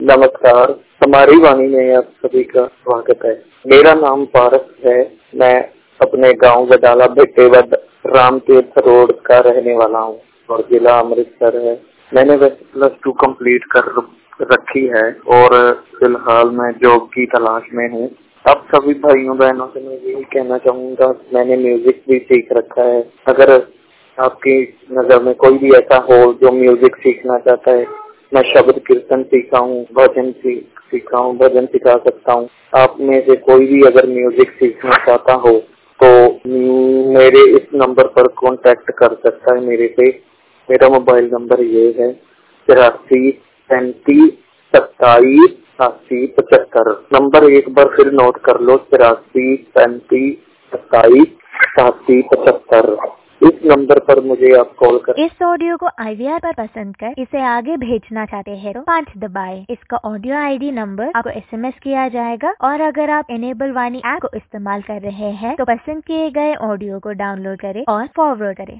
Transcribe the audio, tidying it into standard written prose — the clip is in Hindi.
नमस्कार, हमारी वाणी में आप सभी का स्वागत है। मेरा नाम पारस है। मैं अपने गांव गडाला बेटेवद रामतीर्थ रोड का रहने वाला हूं और जिला अमृतसर है। मैंने वैसे +2 कंप्लीट कर रखी है और फिलहाल मैं जॉब की तलाश में हूं। आप सभी भाइयों बहनों से मैं यही कहना चाहूंगा, मैंने म्यूजिक भी सीख रखा है। अगर आपकी नजर में कोई भी ऐसा हो जो म्यूजिक सीखना चाहता है, मैं शब्द कीर्तन सीखा हूँ, भजन सीखा हूँ, भजन सिखा सकता हूँ। आप में से कोई भी अगर म्यूजिक सीखना चाहता हो तो मेरे इस नंबर पर कांटेक्ट कर सकता है मेरे से। मेरा मोबाइल नंबर ये है 83 35 27 80 75। नंबर एक बार फिर नोट कर लो, 83 35 27 80 75। इस नंबर पर मुझे आप कॉल कर। इस ऑडियो को IVR पर पसंद कर इसे आगे भेजना चाहते हैं तो 5 दबाएं। इसका ऑडियो ID नंबर आपको SMS किया जाएगा और अगर आप इनेबल वाणी ऐप को इस्तेमाल कर रहे हैं तो पसंद किए गए ऑडियो को डाउनलोड करें और फॉरवर्ड करें।